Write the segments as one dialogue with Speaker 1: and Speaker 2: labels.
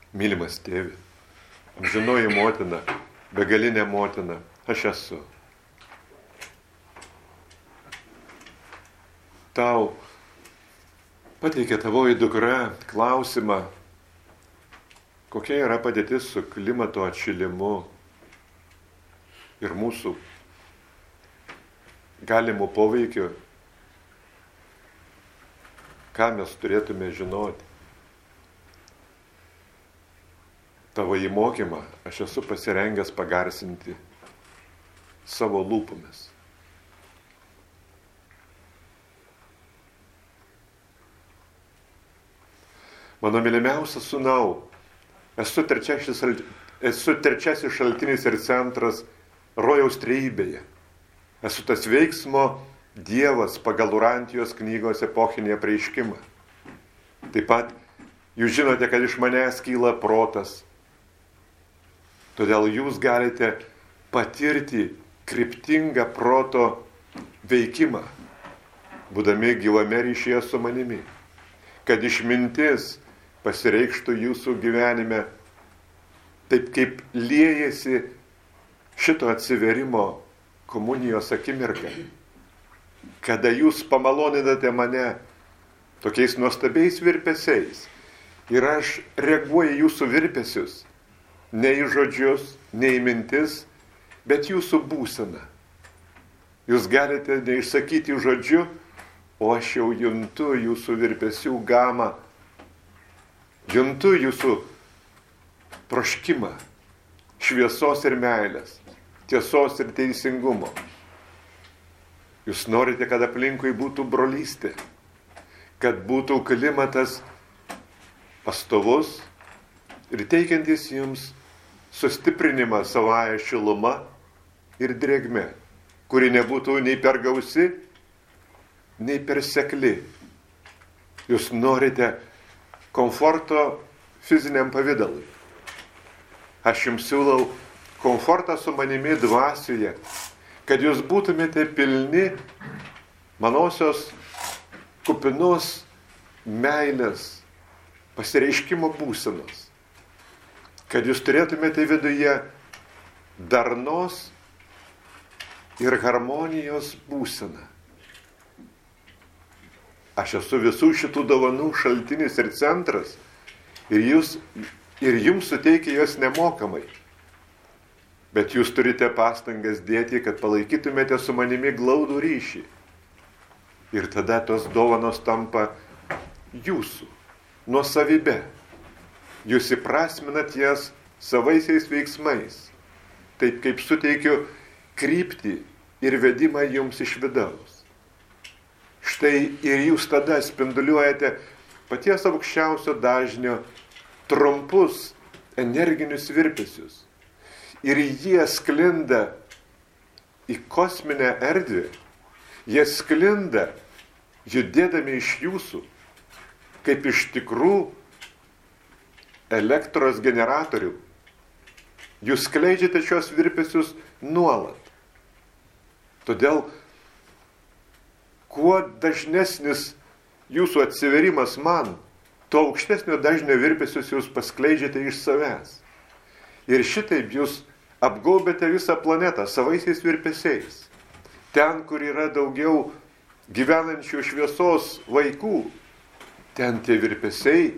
Speaker 1: Mylimas tėve, amžinoji motina, begalinė motina, aš esu. Tau pateikė tavoji dukra klausimą, kokia yra padėtis su klimato atšilimu ir mūsų galimų poveikių, ką mes turėtume žinoti. Tavo įmokymą aš esu pasirengęs pagarsinti savo lūpomis. Mano mylimiausias sūnau, esu trečiasis šaltinis ir centras rojaus trejybėje. Esu tas veiksmo Dievas pagal Urantijos knygos epochinį apreiškimą. Taip pat jūs žinote, kad iš manęs kyla protas. Todėl jūs galite patirti kryptingą proto veikimą, būdami gyvame ryšyje su manimi. Kad išmintis pasireikštų jūsų gyvenime taip, kaip liejasi šito atsiverimo komunijos akimirka. Kada jūs pamaloninate mane tokiais nuostabiais virpesiais ir aš reaguoju jūsų virpesius, ne į žodžius, ne į mintis, bet jūsų būseną. Jūs galite neišsakyti žodžiu, o aš jau juntu jūsų virpesių gamą, juntu jūsų troškimą, šviesos ir meilės, tiesos ir teisingumo. Jūs norite, kad aplinkui būtų brolystė, kad būtų klimatas pastovus ir teikiantis jums sustiprinimą savąją šilumą ir drėgmę, kuri nebūtų nei per gausi, nei per sekli. Jūs norite komforto fiziniam pavydalui. Aš jums siūlau komfortą su manimi dvasioje, kad jūs būtumėte pilni manosios kupinos meilės pasireiškimo būsenos. Kad jūs turėtumėte viduje darnos ir harmonijos būseną. Aš esu visų šitų dovanų šaltinis ir centras ir jums suteikia jos nemokamai. Bet jūs turite pastangas dėti, kad palaikytumėte su manimi glaudų ryšį. Ir tada tos dovanos tampa jūsų nuosavybė. Jūs įprasminat jas savaisiais veiksmais, taip kaip suteikiu kryptį ir vedimą jums iš vidaus. Štai ir jūs tada spinduliuojate paties aukščiausio dažnio trumpus energinius virpesius. Ir jie sklinda į kosminę erdvę, jie sklinda judėdami iš jūsų, kaip iš tikrų elektros generatorių. Jūs skleidžiate šios virpesius nuolat. Todėl, kuo dažnesnis jūsų atsiverimas man, tuo aukštesnio dažnio virpesius jūs paskleidžiate iš savęs. Ir šitaip jūs apgaubėte visą planetą savaisiais virpesiais. Ten, kur yra daugiau gyvenančių šviesos vaikų, ten tie virpesiai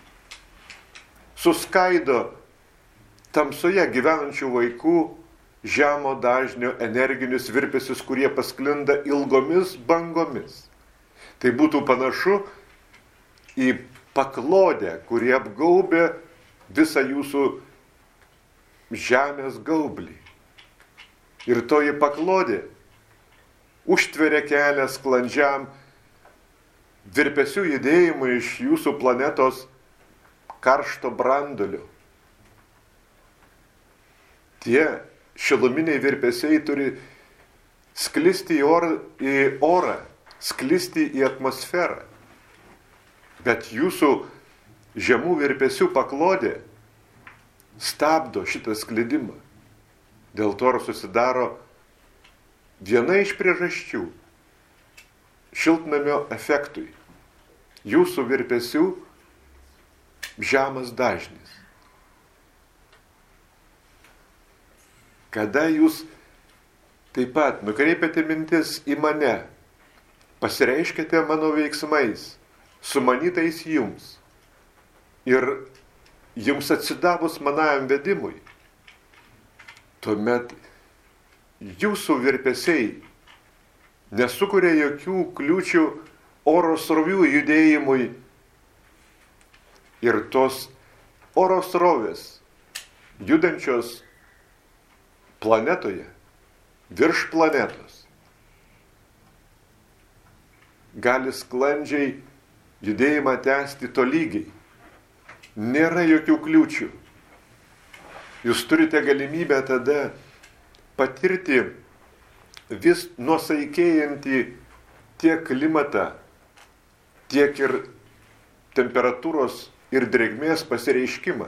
Speaker 1: suskaido tamsoje gyvenančių vaikų žemo dažnio energinius virpesius, kurie pasklinda ilgomis bangomis. Tai būtų panašu į paklodę, kuri apgaubė visą jūsų žemės gaublį. Ir toji paklodė užtveria kelią sklandžiam virpesių judėjimui iš jūsų planetos karšto branduolio. Tie šiluminiai virpesiai turi sklisti į orą, sklisti į atmosferą. Bet jūsų žemų virpesių paklodė stabdo šitą sklidimą. Dėl to susidaro viena iš priežasčių šiltnamio efektui. Jūsų virpesių žemas dažnis. kada jūs taip pat nukreipiate mintis į mane, pasireiškite mano veiksmais, sumanytais jums ir jums atsidavus manajam vedimui, tuomet jūsų virpesiai nesukuria jokių kliūčių oro srovių judėjimui ir tos oro srovės judančios planetoje, virš planetos, gali sklandžiai judėjimą tęsti tolygiai. Nėra jokių kliūčių. Jūs turite galimybę tada patirti vis nuosaikėjantį tiek klimatą, tiek ir temperatūros ir drėgmės pasireiškimą.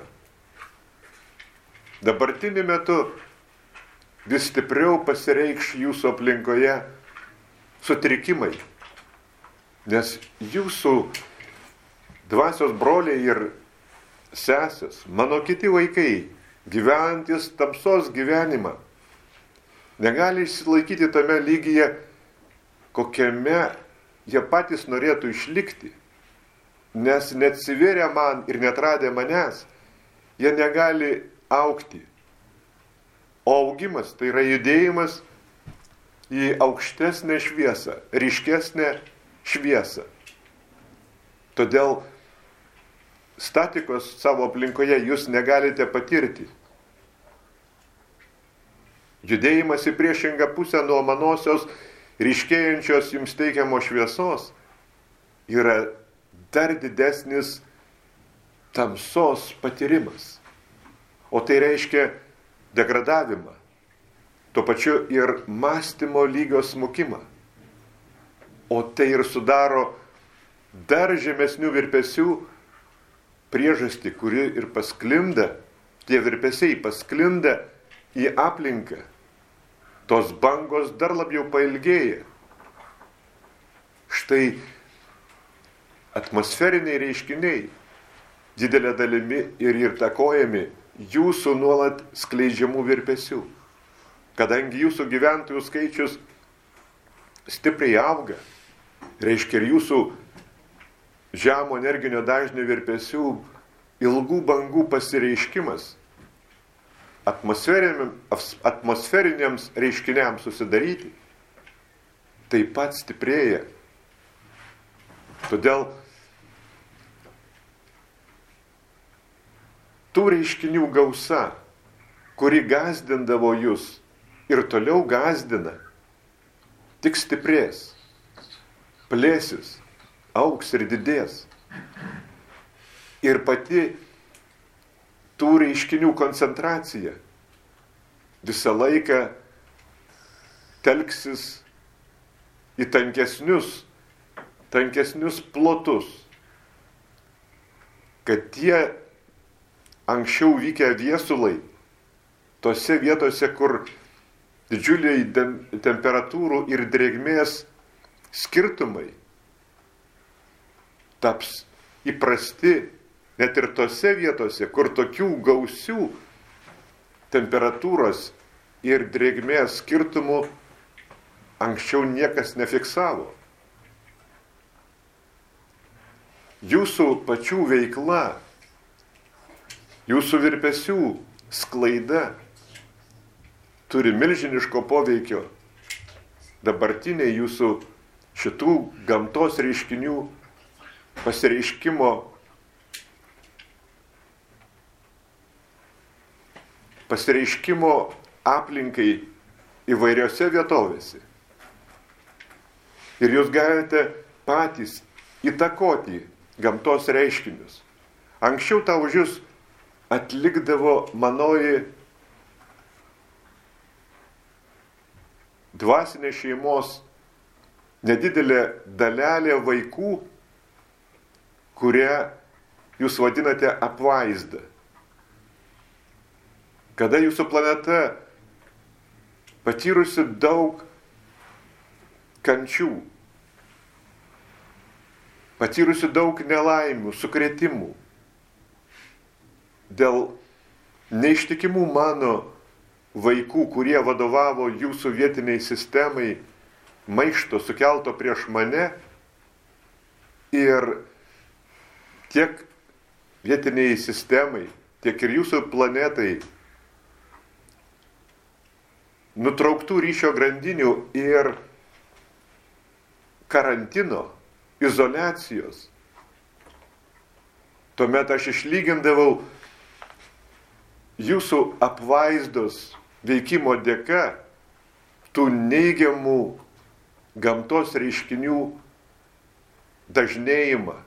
Speaker 1: Dabartiniu metu vis stipriau pasireikš jūsų aplinkoje sutrikimai, nes jūsų dvasios broliai ir sesės, mano kiti vaikai, gyvenantis tamsos gyvenimą, negali išsilaikyti tame lygyje, kokiame jie patys norėtų išlikti, nes neatsivėrė man ir netradę manęs, jie negali augti. O augimas tai yra judėjimas į aukštesnę šviesą, ryškesnę šviesą. Todėl statikos savo aplinkoje jūs negalite patirti. Judėjimas į priešingą pusę nuo manosios ryškėjančios jums teikiamos šviesos yra dar didesnis tamsos patyrimas. O tai reiškia degradavimą, tuo pačiu ir mąstymo lygio smukimą. O tai ir sudaro dar žemesnių virpesių priežastį, kuri ir pasklinda, tie virpesiai pasklinda į aplinką. Tos bangos dar labiau pailgėja. Štai atmosferiniai reiškiniai didelė dalimi ir įtakojami jūsų nuolat skleidžiamų virpesių. Kadangi jūsų gyventojų skaičius stipriai auga, reiškia ir jūsų žemo energinio dažnio virpesių ilgų bangų pasireiškimas atmosferiniams reiškiniams susidaryti taip pat stiprėja. Todėl tų reiškinių gausa, kuri gąsdindavo jūs ir toliau gąsdina, tik stiprės, plėsis, augs ir didės. Ir pati tų reiškinių koncentracija visą laiką telksis į tankesnius plotus, kad tie anksčiau vykę viesulai, tose vietose, kur didžiuliai temperatūrų ir drėgmės skirtumai taps įprasti net ir tose vietose, kur tokių gausių temperatūros ir drėgmės skirtumų anksčiau niekas nefiksavo. Jūsų pačių veikla, jūsų virpesių sklaida turi milžiniško poveikio dabartiniai jūsų šitų gamtos reiškinių pasireiškimo aplinkai įvairiose vietovėse. Ir jūs galite patys įtakoti gamtos reiškinius. Anksčiau tą už jūs atlikdavo manoji dvasinė šeimos nedidelė dalelė vaikų, kurie jūs vadinate apvaizda. Kada jūsų planeta patyrusi daug kančių, patyrusi daug nelaimių, sukrėtimų, dėl neištikimų mano vaikų, kurie vadovavo jūsų vietiniai sistemai, maišto sukelto prieš mane, ir tiek vietiniai sistemai, tiek ir jūsų planetai nutrauktų ryšio grandinių ir karantino, izoliacijos. Tuomet aš išlygindavau jūsų apvaizdos veikimo dėka tų neigiamų gamtos reiškinių dažnėjimą.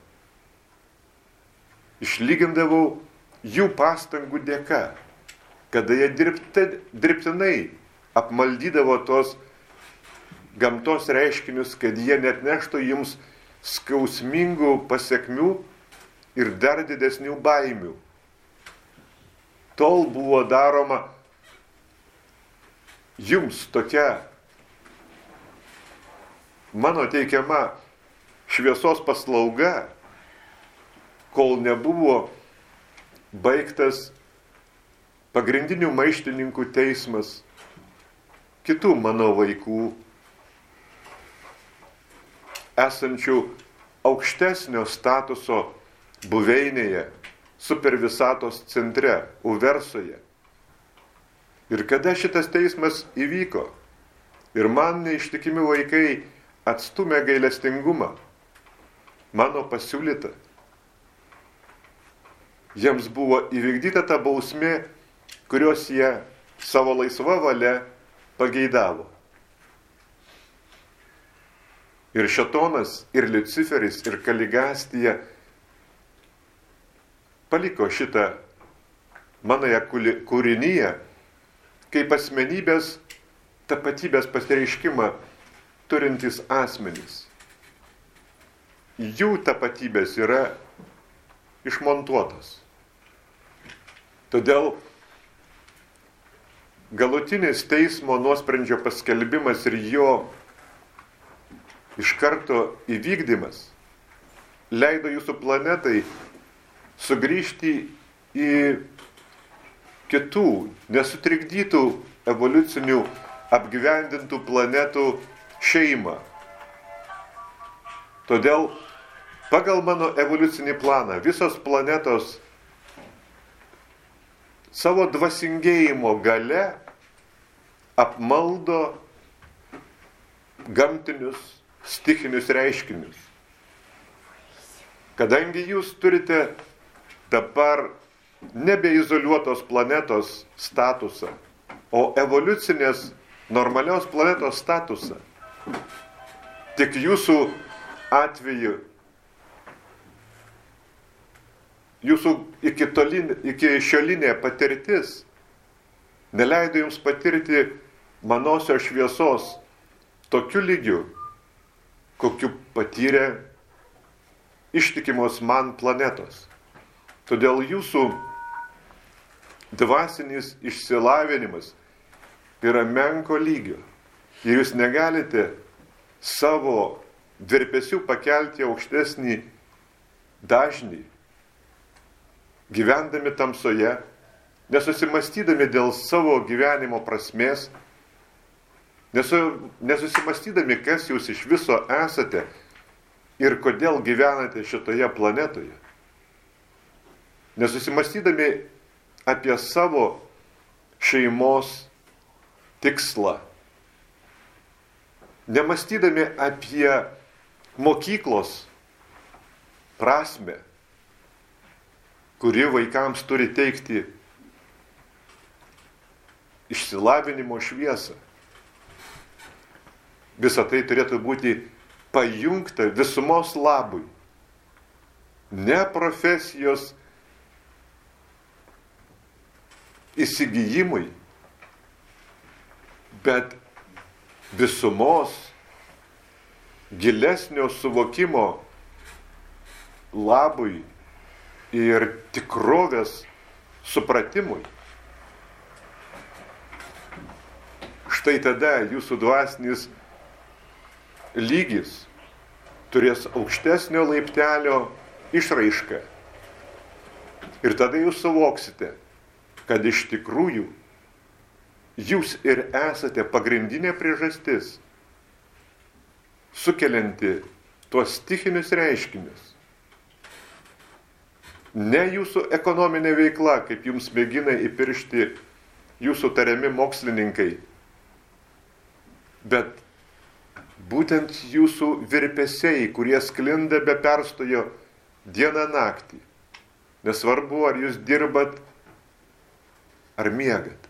Speaker 1: Išlygindavau jų pastangų dėka, kada jie dirbtinai apmaldydavo tos gamtos reiškinius, kad jie net neštų jums skausmingų pasekmių ir dar didesnių baimių. Tol buvo daroma jums tokia mano teikiama šviesos paslauga, kol nebuvo baigtas pagrindinių maištininkų teismas kitų mano vaikų, esančių aukštesnio statuso buveinėje, supervisatos centre, Uversoje. Ir kada šitas teismas įvyko ir man neištikimi vaikai atstumė gailestingumą, mano pasiūlyta, jiems buvo įvykdyta ta bausmė, kurios jie savo laisva valia pageidavo. Ir Šėtonas, ir Liuciferis, ir Kaligastija paliko šitą manąją kūrinyje kaip asmenybės tapatybės pasireiškimą turintys asmenys. Jų tapatybės yra išmontuotos. Todėl galutinis teismo nuosprendžio paskelbimas ir jo iš karto įvykdymas leido jūsų planetai sugrįžti į kitų, nesutrikdytų evoliucinių apgyvendintų planetų šeimą. Todėl pagal mano evoliucinį planą visos planetos savo dvasingėjimo gale apmaldo gamtinius, stichinius reiškinius. Kadangi jūs turite dabar nebeizoliuotos planetos statusą, o evoliucinės normalios planetos statusą, tik jūsų atveju, jūsų iki šiolinė patirtis neleido jums patirti manosios šviesos tokiu lygiu, kokiu patyrė ištikimos man planetos. Todėl jūsų dvasinis išsilavinimas yra menko lygio. Ir jūs negalite savo virpesių pakelti aukštesnį dažnį, gyvendami tamsoje, nesusimastydami dėl savo gyvenimo prasmės, nesusimastydami, kas jūs iš viso esate ir kodėl gyvenate šitoje planetoje. Nesusimastydami apie savo šeimos tikslą, nemastydami apie mokyklos prasmę, kuri vaikams turi teikti išsilavinimo šviesą. Visa tai turėtų būti pajungta visumos labui, ne profesijos įsigijimui, bet visumos gilesnio suvokimo labui ir tikrovės supratimui. Štai tada jūsų dvasinis lygis turės aukštesnio laiptelio išraišką. Ir tada jūs suvoksite, kad iš tikrųjų jūs ir esate pagrindinė priežastis, sukelianti tuos stichinius reiškinius. Ne jūsų ekonominė veikla, kaip jums mėgina įpiršti jūsų tariami mokslininkai, bet būtent jūsų virpesiai, kurie sklinda be perstojo dieną naktį. Nesvarbu, ar jūs dirbat, ar miegat.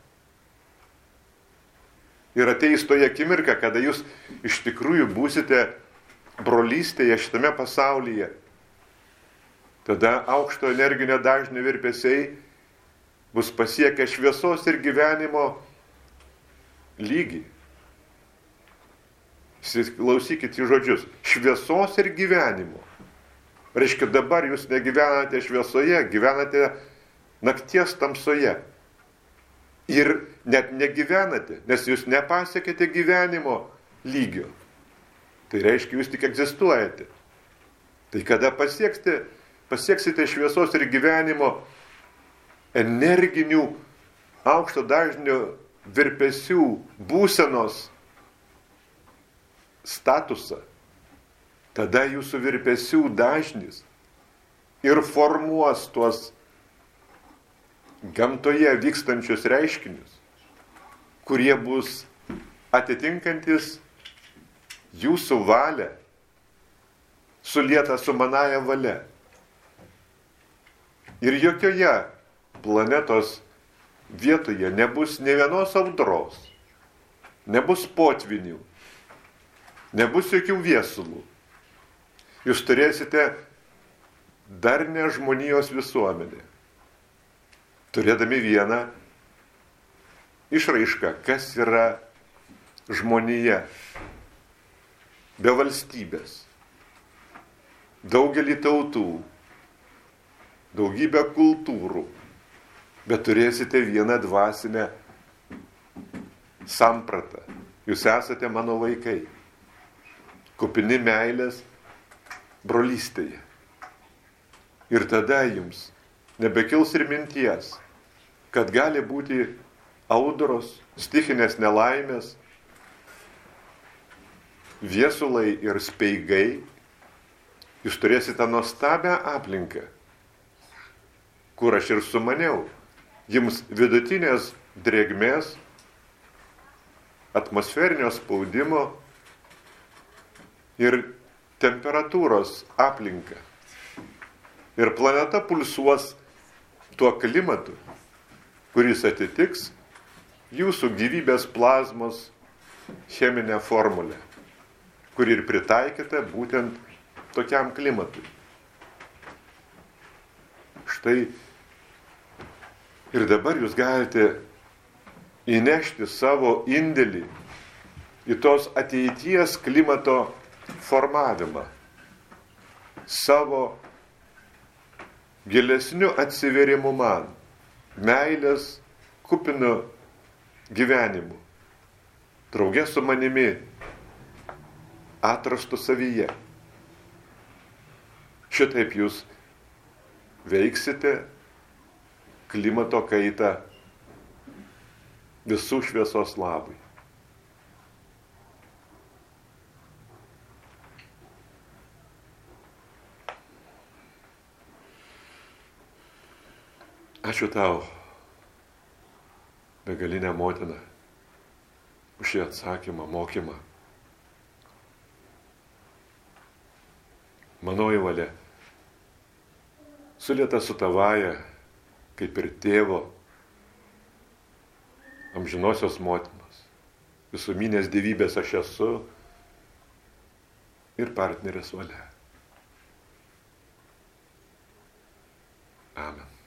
Speaker 1: Ir ateis toje akimirka, kada jūs iš tikrųjų būsite brolystėje šitame pasaulyje. Tada aukšto energinio dažnio virpesiai bus pasiekę šviesos ir gyvenimo lygį. Klausykit į žodžius. Šviesos ir gyvenimo. Reiškia, dabar jūs negyvenate šviesoje, gyvenate nakties tamsoje. Ir net negyvenate, nes jūs nepasiekėte gyvenimo lygio. Tai reiškia, jūs tik egzistuojate. Tai kada pasieksite šviesos ir gyvenimo energinių aukšto dažnio virpesių būsenos statusą, tada jūsų virpesių dažnis ir formuos tuos gamtoje vykstančius reiškinius, kurie bus atitinkantis jūsų valią, sulietą su manąja valia. Ir jokioje planetos vietoje nebus nė vienos audros, nebus potvinių, nebus jokių viesulų. Jūs turėsite darnią žmonijos visuomenę, turėdami vieną išraišką, kas yra žmonija be valstybės, daugelį tautų, daugybę kultūrų, bet turėsite vieną dvasinę sampratą. Jūs esate mano vaikai, kupini meilės brolystėje. Ir tada jums nebekils ir minties, kad gali būti audros, stichinės nelaimės, viesulai ir speigai. Jūs turėsite nuostabią aplinką, kur aš ir sumaniau. Jums vidutinės drėgmės, atmosferinio spaudimo ir temperatūros aplinka. Ir planeta pulsuos tuo klimatu, kuris atitiks jūsų gyvybės plazmos cheminę formulę, kuri ir pritaikyta būtent tokiam klimatui. Štai ir dabar jūs galite įnešti savo indėlį į tos ateities klimato formavimą, savo gilesniu atsiverimu man, meilės kupinu gyvenimu, drauge su manimi atrastu savyje. Šitaip jūs veiksite klimato kaitą visų šviesos labui. Ačiū tau, begalinė motina, už šį atsakymą, mokymą. Manoji valia, sulieta su tavaja, kaip ir tėvo, amžinosios motinos, visuminės dievybės aš esu ir partnerės valia. Amen.